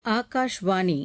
ஆகாஷ்வாணி.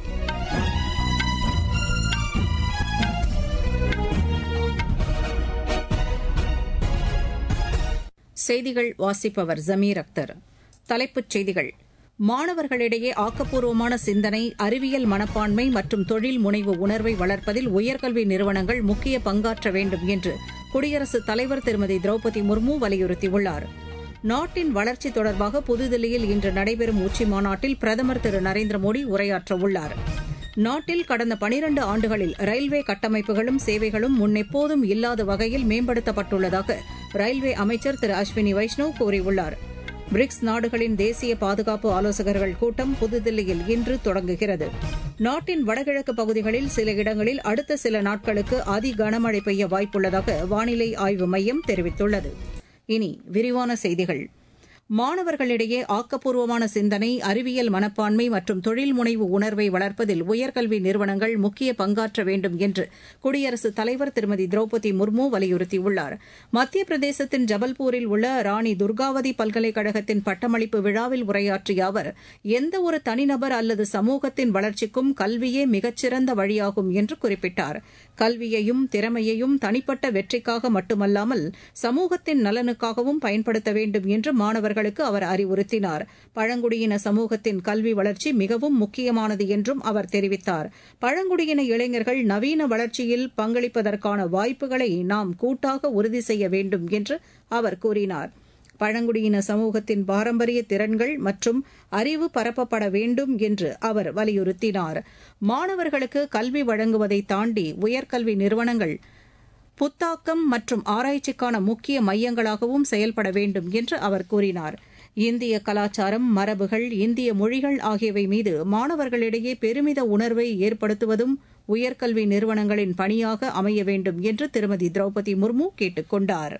செய்திகள் வாசிப்பவர் ஜமீர் அக்தர். தலைப்புச் செய்திகள். மாணவர்களிடையே ஆக்கப்பூர்வமான சிந்தனை, அறிவியல் மனப்பான்மை மற்றும் தொழில் முனைவு உணர்வை வளர்ப்பதில் உயர்கல்வி நிறுவனங்கள் முக்கிய பங்காற்ற வேண்டும் என்று குடியரசுத் தலைவர் திருமதி திரௌபதி முர்மு வலியுறுத்தியுள்ளார். நாட்டின் வளர்ச்சி தொடர்பாக புதுதில்லியில் இன்று நடைபெறும் உச்சிமாநாட்டில் பிரதமர் திரு நரேந்திர மோடி உரையாற்றவுள்ளார். நாட்டில் கடந்த 12 ஆண்டுகளில் ரயில்வே கட்டமைப்புகளும் சேவைகளும் முன்னெப்போதும் இல்லாத வகையில் மேம்படுத்தப்பட்டுள்ளதாக ரயில்வே அமைச்சர் திரு அஸ்வினி வைஷ்ணவ் கூறியுள்ளார். பிரிக்ஸ் நாடுகளின் தேசிய பாதுகாப்பு ஆலோசகர்கள் கூட்டம் புதுதில்லியில் இன்று தொடங்குகிறது. நாட்டின் வடகிழக்கு பகுதிகளில் சில இடங்களில் அடுத்த சில நாட்களுக்கு அதி கனமழை பெய்ய வாய்ப்புள்ளதாக வானிலை ஆய்வு மையம் தெரிவித்துள்ளது. இனி விரிவான செய்திகள். மாணவர்களிடையே ஆக்கப்பூர்வமான சிந்தனை, அறிவியல் மனப்பான்மை மற்றும் தொழில் முனைவு உணர்வை வளர்ப்பதில் உயர்கல்வி நிறுவனங்கள் முக்கிய பங்காற்ற வேண்டும் என்று குடியரசுத் தலைவர் திருமதி திரௌபதி முர்மு வலியுறுத்தியுள்ளார். மத்திய பிரதேசத்தின் ஜபல்பூரில் உள்ள ராணி துர்காவதி பல்கலைக்கழகத்தின் பட்டமளிப்பு விழாவில் உரையாற்றிய அவர், எந்தவொரு தனிநபர் அல்லது சமூகத்தின் வளர்ச்சிக்கும் கல்வியே மிகச்சிறந்த வழியாகும் என்று குறிப்பிட்டார். கல்வியையும் திறமையையும் தனிப்பட்ட வெற்றிக்காக மட்டுமல்லாமல் சமூகத்தின் நலனுக்காகவும் பயன்படுத்த வேண்டும் என்று மாணவர்கள் அவர் அறிவுறுத்தினார். பழங்குடியின சமூகத்தின் கல்வி வளர்ச்சி மிகவும் முக்கியமானது என்றும் அவர் தெரிவித்தார். பழங்குடியின இளைஞர்கள் நவீன வளர்ச்சியில் பங்களிப்பதற்கான வாய்ப்புகளை நாம் கூட்டாக உறுதி செய்ய வேண்டும் என்று அவர் கூறினார். பழங்குடியின சமூகத்தின் பாரம்பரிய திறன்கள் மற்றும் அறிவு பரப்பப்பட வேண்டும் என்று அவர் வலியுறுத்தினார். மாணவர்களுக்கு கல்வி வழங்குவதை தாண்டி உயர்கல்வி நிறுவனங்கள் புத்தாக்கம் மற்றும் ஆராய்ச்சிக்கான முக்கிய மையங்களாகவும் செயல்பட வேண்டும் என்று அவர் கூறினார். இந்திய கலாச்சாரம், மரபுகள், இந்திய மொழிகள் ஆகியவை மீது மாணவர்களிடையே பெருமித உணர்வை ஏற்படுத்துவதும் உயர்கல்வி நிறுவனங்களின் பணியாக அமைய வேண்டும் என்று திருமதி திரௌபதி முர்மு கேட்டுக் கொண்டார்.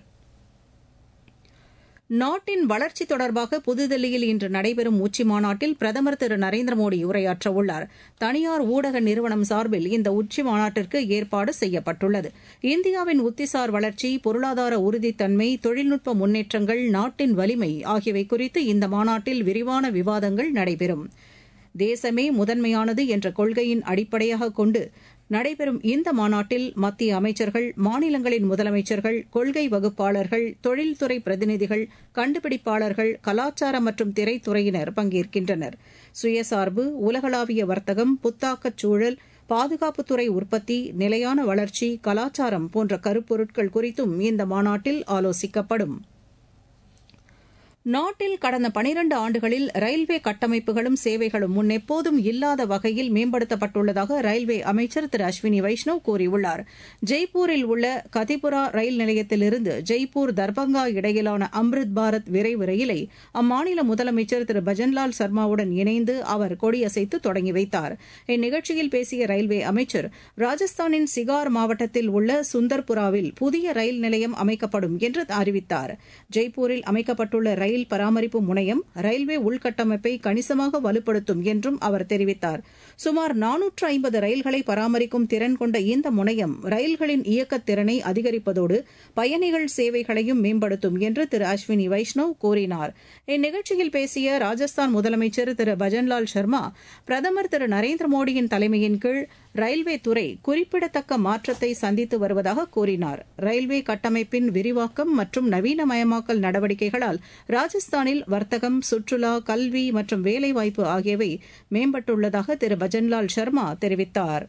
நாட்டின் வளர்ச்சி தொடர்பாக புதுதில்லியில் இன்று நடைபெறும் உச்சிமாநாட்டில் பிரதமர் திரு நரேந்திர மோடி உரையாற்றவுள்ளார். தனியார் ஊடக நிறுவனம் சார்பில் இந்த உச்சிமாநாட்டிற்கு ஏற்பாடு செய்யப்பட்டுள்ளது. இந்தியாவின் உத்திசார் வளர்ச்சி, பொருளாதார உறுதித்தன்மை, தொழில்நுட்ப முன்னேற்றங்கள், நாட்டின் வலிமை ஆகியவை குறித்து இந்த மாநாட்டில் விரிவான விவாதங்கள் நடைபெறும். தேசமே முதன்மையானது என்ற கொள்கையின் அடிப்படையாக கொண்டு நடைபெறும் இந்த மாநாட்டில் மத்திய அமைச்சர்கள், மாநிலங்களின் முதலமைச்சர்கள், கொள்கை வகுப்பாளர்கள், தொழில்துறை பிரதிநிதிகள், கண்டுபிடிப்பாளர்கள், கலாச்சார மற்றும் திரைத்துறையினர் பங்கேற்கின்றனர். சுயசார்பு, உலகளாவிய வர்த்தகம், புத்தாக்கச் சூழல், பாதுகாப்புத்துறை உற்பத்தி, நிலையான வளர்ச்சி, கலாச்சாரம் போன்ற கருப்பொருட்கள் குறித்தும் இந்த மாநாட்டில் ஆலோசிக்கப்படும். நாட்டில் கடந்த 12 ஆண்டுகளில் ரயில்வே கட்டமைப்புகளும் சேவைகளும் முன்னெப்போதும் இல்லாத வகையில் மேம்படுத்தப்பட்டுள்ளதாக ரயில்வே அமைச்சர் திரு அஸ்வினி வைஷ்ணவ் கூறியுள்ளார். ஜெய்ப்பூரில் உள்ள கதிபுரா ரயில் நிலையத்திலிருந்து ஜெய்ப்பூர் தர்பங்கா இடையிலான அம்ரித் பாரத் விரைவு ரயிலை அம்மாநில முதலமைச்சர் திரு பஜன்லால் சர்மாவுடன் இணைந்து அவர் கொடியசைத்து தொடங்கி வைத்தார். இந்நிகழ்ச்சியில் பேசிய ரயில்வே அமைச்சர், ராஜஸ்தானின் சிகார் மாவட்டத்தில் உள்ள சுந்தர்புராவில் புதிய ரயில் நிலையம் அமைக்கப்படும் என்று அறிவித்தார். ஜெய்ப்பூரில் அமைக்கப்பட்டுள்ள ரயில் பராமரிப்பு முனையம் ரயில்வே உள்கட்டமைப்பை கணிசமாக வலுப்படுத்தும் என்றும் அவர் தெரிவித்தார். சுமார் 450 ரயில்களை பராமரிக்கும் திறன் கொண்ட இந்த முனையம் ரயில்களின் இயக்கத் திறனை அதிகரிப்பதோடு பயணிகள் சேவைகளையும் மேம்படுத்தும் என்று திரு அஸ்வினி வைஷ்ணவ் கூறினார். இந்நிகழ்ச்சியில் பேசிய ராஜஸ்தான் முதலமைச்சர் திரு பஜன்லால் சர்மா, பிரதமர் திரு நரேந்திர மோடியின் தலைமையின் கீழ் ரயில்வே துறை குறிப்பிடத்தக்க மாற்றத்தை சந்தித்து வருவதாக கூறினார். ரயில்வே கட்டமைப்பின் விரிவாக்கம் மற்றும் நவீனமயமாக்கல் நடவடிக்கைகளால் ராஜஸ்தானில் வர்த்தகம், சுற்றுலா, கல்வி மற்றும் வேலைவாய்ப்பு ஆகியவை மேம்பட்டுள்ளதாக திரு பஜன்லால் சர்மா தெரிவித்தார்.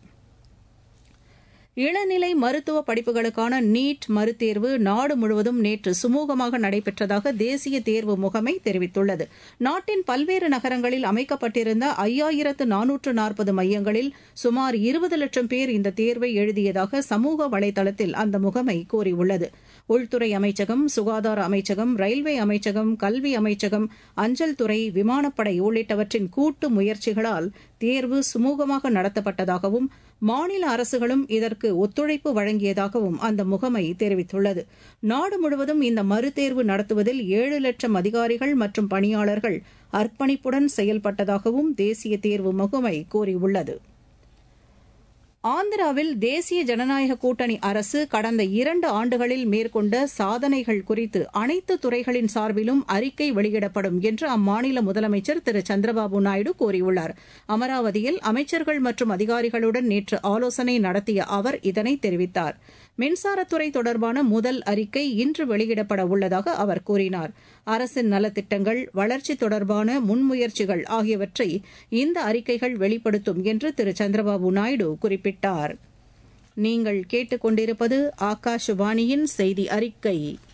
இளநிலை மருத்துவ படிப்புகளுக்கான நீட் மறுதேர்வு நாடு முழுவதும் நேற்று சுமூகமாக நடைபெற்றதாக தேசிய தேர்வு முகமை தெரிவித்துள்ளது. நாட்டின் பல்வேறு நகரங்களில் அமைக்கப்பட்டிருந்த 5440 மையங்களில் சுமார் 20 லட்சம் பேர் இந்த தேர்வை எழுதியதாக சமூக வலைதளத்தில் அந்த முகமை கூறியுள்ளது. உள்துறை அமைச்சகம், சுகாதார அமைச்சகம், ரயில்வே அமைச்சகம், கல்வி அமைச்சகம், அஞ்சல் துறை, விமானப்படை உள்ளிட்டவற்றின் கூட்டு முயற்சிகளால் தேர்வு சுமூகமாக நடத்தப்பட்டதாகவும் மாநில அரசுகளும் இதற்கு ஒத்துழைப்பு வழங்கியதாகவும் அந்த முகமை தெரிவித்துள்ளது. நாடு முழுவதும் இந்த மறுதேர்வு நடத்துவதில் 7 லட்சம் அதிகாரிகள் மற்றும் பணியாளர்கள் அர்ப்பணிப்புடன் செயல்பட்டதாகவும் தேசிய தேர்வு முகமை கூறியுள்ளது. ஆந்திராவில் தேசிய ஜனநாயக கூட்டணி அரசு கடந்த 2 ஆண்டுகளில் மேற்கொண்ட சாதனைகள் குறித்து அனைத்து துறைகளின் சார்பிலும் அறிக்கை வெளியிடப்படும் என்று அம்மாநில முதலமைச்சர் திரு சந்திரபாபு நாயுடு கூறியுள்ளார். அமராவதியில் அமைச்சர்கள் மற்றும் அதிகாரிகளுடன் நேற்று ஆலோசனை நடத்திய அவர் இதனை தெரிவித்தார். மின்சாரத்துறை தொடர்பான முதல் அறிக்கை இன்று வெளியிடப்பட உள்ளதாக அவர் கூறினார். அரசின் நலத்திட்டங்கள், வளர்ச்சி தொடர்பான முன்முயற்சிகள் ஆகியவற்றை இந்த அறிக்கைகள் வெளிப்படுத்தும் என்று திரு சந்திரபாபு நாயுடு குறிப்பிட்டார். நீங்கள் கேட்டுக்கொண்டிருப்பது ஆகாஷவாணியின் செய்தி அறிக்கை.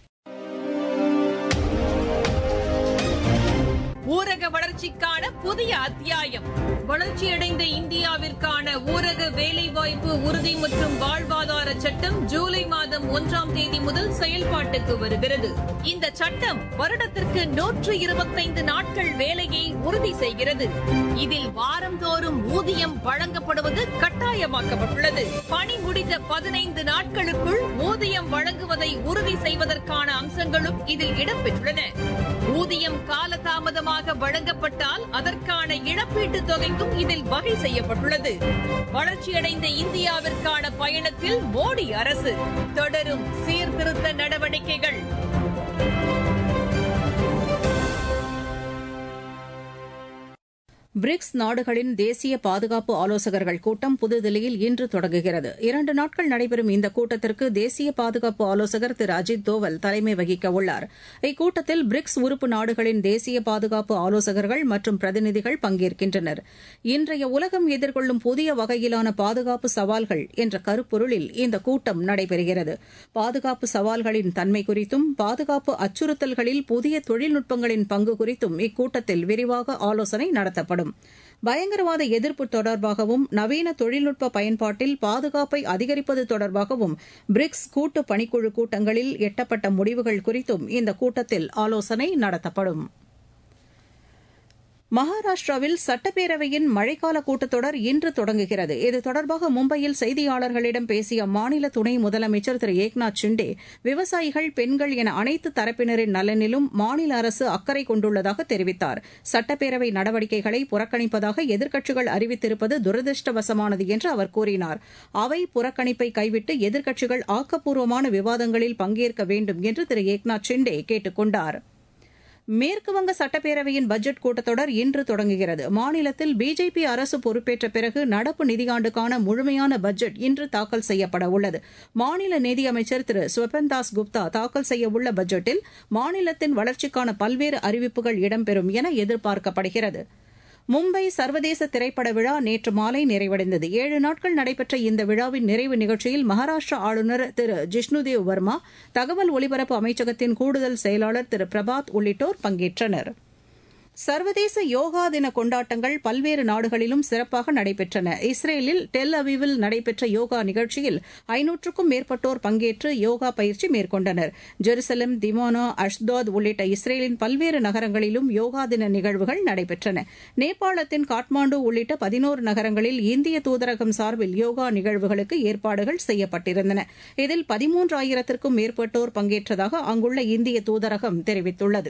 ஊரக வளர்ச்சிக்கான புதிய அத்தியாயம். வளர்ச்சியடைந்த இந்தியாவிற்கான ஊரக வேலைவாய்ப்பு உறுதி மற்றும் வாழ்வாதார சட்டம் ஜூலை மாதம் 1ஆம் தேதி முதல் செயல்பாட்டுக்கு வருகிறது. இந்த சட்டம் வருடத்திற்கு 125 நாட்கள் வேலையை உறுதி செய்கிறது. இதில் வாரந்தோறும் ஊதியம் வழங்கப்படுவது கட்டாயமாக்கப்பட்டுள்ளது. பணி முடிந்த 15 நாட்களுக்குள் ஊதியம் வழங்குவதை உறுதி செய்வதற்கான அம்சங்களும் இதில் இடம்பெற்றுள்ளன. ஊதியம் காலதாமதமாக வழங்கப்பட்டால் அதற்கான இழப்பீட்டுத் தொகைக்கும் இதில் வகை செய்யப்பட்டுள்ளது. வளர்ச்சியடைந்த இந்தியாவிற்கான பயணத்தில் மோடி அரசு தொடரும் சீர்திருத்த நடவடிக்கைகள். பிரிக்ஸ் நாடுகளின் தேசிய பாதுகாப்பு ஆலோசகர்கள் கூட்டம் புதுதில்லியில் இன்று தொடங்குகிறது. 2 நாட்கள் நடைபெறும் இந்த கூட்டத்திற்கு தேசிய பாதுகாப்பு ஆலோசகர் திரு அஜித் தோவல் தலைமை வகிக்க உள்ளார். இக்கூட்டத்தில் பிரிக்ஸ் உறுப்பு நாடுகளின் தேசிய பாதுகாப்பு ஆலோசகர்கள் மற்றும் பிரதிநிதிகள் பங்கேற்கின்றனர். இன்றைய உலகம் எதிர்கொள்ளும் புதிய வகையிலான பாதுகாப்பு சவால்கள் என்ற கருப்பொருளில் இந்த கூட்டம் நடைபெறுகிறது. பாதுகாப்பு சவால்களின் தன்மை குறித்தும் பாதுகாப்பு அச்சுறுத்தல்களில் புதிய தொழில்நுட்பங்களின் பங்கு குறித்தும் இக்கூட்டத்தில் விரிவாக ஆலோசனை நடத்தப்படும். பயங்கரவாத எதிர்ப்பு தொடர்பாகவும் நவீன தொழில்நுட்ப பயன்பாட்டில் பாதுகாப்பை அதிகரிப்பது தொடர்பாகவும் பிரிக்ஸ் கூட்டு பணிக்குழு கூட்டங்களில் எட்டப்பட்ட முடிவுகள் குறித்தும் இந்த கூட்டத்தில் ஆலோசனை நடத்தப்படும். மகாராஷ்டிராவில் சட்டப்பேரவையின் மழைக்கால கூட்டத்தொடர் இன்று தொடங்குகிறது. இது தொடர்பாக மும்பையில் செய்தியாளர்களிடம் பேசிய அம்மாநில துணை முதலமைச்சர் திரு ஏக்நாத் ஷிண்டே, விவசாயிகள், பெண்கள் என அனைத்து தரப்பினரின் நலனிலும் மாநில அரசு அக்கறை கொண்டுள்ளதாக தெரிவித்தார். சட்டப்பேரவை நடவடிக்கைகளை புறக்கணிப்பதாக எதிர்க்கட்சிகள் அறிவித்திருப்பது துரதிருஷ்டவசமானது என்று அவர் கூறினார். அவை புறக்கணிப்பை கைவிட்டு எதிர்க்கட்சிகள் ஆக்கப்பூர்வமான விவாதங்களில் பங்கேற்க வேண்டும் என்று திரு ஏக்நாத் ஷிண்டே கேட்டுக் கொண்டார். மேற்குவங்க சட்டப்பேரவையின் பட்ஜெட் கூட்டத்தொடர் இன்று தொடங்குகிறது. மாநிலத்தில் பிஜேபி அரசு பொறுப்பேற்ற பிறகு நடப்பு நிதியாண்டுக்கான முழுமையான பட்ஜெட் இன்று தாக்கல் செய்யப்பட உள்ளது. மாநில நிதியமைச்சர் திரு ஸ்வபன் தாஸ் குப்தா தாக்கல் செய்யவுள்ள பட்ஜெட்டில் மாநிலத்தின் வளர்ச்சிக்கான பல்வேறு அறிவிப்புகள் இடம்பெறும் என எதிர்பார்க்கப்படுகிறது. மும்பை சர்வதேச திரைப்பட விழா நேற்று மாலை நிறைவடைந்தது. 7 நாட்கள் நடைபெற்ற இந்த விழாவின் நிறைவு நிகழ்ச்சியில் மகாராஷ்டிரா ஆளுநர் திரு ஜிஷ்ணுதேவ் வர்மா, தகவல் ஒலிபரப்பு அமைச்சகத்தின் கூடுதல் செயலாளர் திரு பிரபாத் உள்ளிட்டோர் பங்கேற்றனர். சர்வதேச யோகா தின கொண்டாட்டங்கள் பல்வேறு நாடுகளிலும் சிறப்பாக நடைபெற்றன. இஸ்ரேலில் டெல் அவீவில் நடைபெற்ற யோகா நிகழ்ச்சியில் 500க்கும் மேற்பட்டோர் பங்கேற்று யோகா பயிற்சி மேற்கொண்டனர். ஜெருசலம், திமோனா, அஷ்தாத் உள்ளிட்ட இஸ்ரேலின் பல்வேறு நகரங்களிலும் யோகா தின நிகழ்வுகள் நடைபெற்றன. நேபாளத்தின் காட்மாண்டு உள்ளிட்ட 11 நகரங்களில் இந்திய தூதரகம் சார்பில் யோகா நிகழ்வுகளுக்கு ஏற்பாடுகள் செய்யப்பட்டிருந்தன. இதில் 13,000க்கும் மேற்பட்டோர் பங்கேற்றதாக அங்குள்ள இந்திய தூதரகம் தெரிவித்துள்ளது.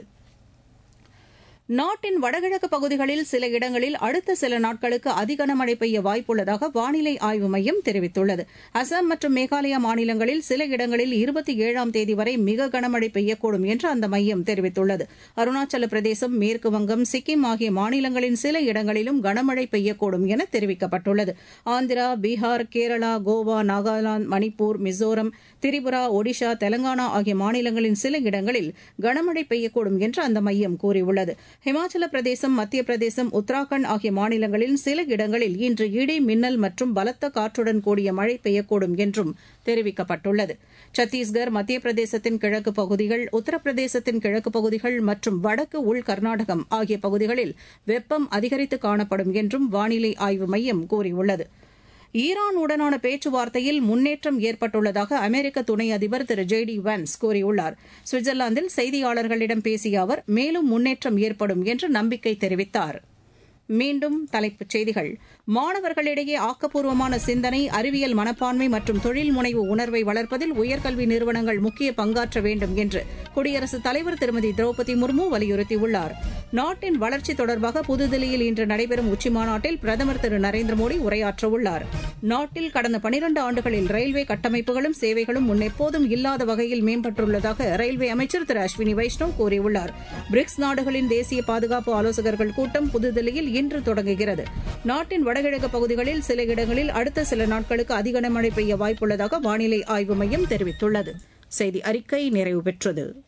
நாட்டின் வடகிழக்கு பகுதிகளில் சில இடங்களில் அடுத்த சில நாட்களுக்கு அதிகனமழை பெய்ய வாய்ப்புள்ளதாக வானிலை ஆய்வு மையம் தெரிவித்துள்ளது. அசாம் மற்றும் மேகாலயா மாநிலங்களில் சில இடங்களில் 27ஆம் தேதி வரை மிக கனமழை பெய்யக்கூடும் என்று அந்த மையம் தெரிவித்துள்ளது. அருணாச்சல பிரதேசம், மேற்கு வங்கம், சிக்கிம் ஆகிய மாநிலங்களின் சில இடங்களிலும் கனமழை பெய்யக்கூடும் என தெரிவிக்கப்பட்டுள்ளது. ஆந்திரா, பீகார், கேரளா, கோவா, நாகாலாந்து, மணிப்பூர், மிசோரம், திரிபுரா, ஒடிஷா, தெலங்கானா ஆகிய மாநிலங்களின் சில இடங்களில் கனமழை பெய்யக்கூடும் என்று அந்த மையம் கூறியுள்ளது. ஹிமாச்சல பிரதேசம், மத்திய பிரதேசம், உத்தராகண்ட் ஆகிய மாநிலங்களில் சில இடங்களில் இன்று இடி, மின்னல் மற்றும் பலத்த காற்றுடன் கூடிய மழை பெய்யக்கூடும் என்றும் தெரிவிக்கப்பட்டுள்ளது. சத்தீஸ்கர், மத்திய பிரதேசத்தின் கிழக்கு பகுதிகள், உத்தரப்பிரதேசத்தின் கிழக்கு பகுதிகள் மற்றும் வடக்கு உள் கர்நாடகம் ஆகிய பகுதிகளில் வெப்பம் அதிகரித்து காணப்படும் என்றும் வானிலை ஆய்வு மையம் கூறியுள்ளது. ஈரானுடனான பேச்சுவார்த்தையில் முன்னேற்றம் ஏற்பட்டுள்ளதாக அமெரிக்க துணை அதிபர் திரு ஜே.டி. வான்ஸ் கூறியுள்ளார். சுவிட்சர்லாந்தில் செய்தியாளர்களிடம் பேசிய அவர் மேலும் முன்னேற்றம் ஏற்படும் என்று நம்பிக்கை தெரிவித்தார். மீண்டும் தலைப்புச் செய்திகள். மாணவர்களிடையே ஆக்கப்பூர்வமான சிந்தனை, அறிவியல் மனப்பான்மை மற்றும் தொழில் முனைவு உணர்வை வளர்ப்பதில் உயர்கல்வி நிறுவனங்கள் முக்கிய பங்காற்ற வேண்டும் என்று குடியரசுத் தலைவர் திருமதி திரௌபதி முர்மு வலியுறுத்தியுள்ளார். நாட்டின் வளர்ச்சி தொடர்பாக புதுதில்லியில் இன்று நடைபெறும் உச்சிமாநாட்டில் பிரதமர் திரு நரேந்திர மோடி உரையாற்றவுள்ளார். நாட்டில் கடந்த 12 ஆண்டுகளில் ரயில்வே கட்டமைப்புகளும் சேவைகளும் முன்னெப்போதும் இல்லாத வகையில் மேம்பட்டுள்ளதாக ரயில்வே அமைச்சர் திரு அஸ்வினி வைஷ்ணவ் கூறியுள்ளார். பிரிக்ஸ் நாடுகளின் தேசிய பாதுகாப்பு ஆலோசகர்கள் கூட்டம் புதுதில்லியில் இன்று தொடங்குகிறது. நாட்டின் வடகிழக்கு பகுதிகளில் சில இடங்களில் அடுத்த சில நாட்களுக்கு அதிக கனமழை பெய்ய வாய்ப்புள்ளதாக வானிலை ஆய்வு மையம் தெரிவித்துள்ளது. செய்தி அறிக்கை நிறைவு பெற்றது.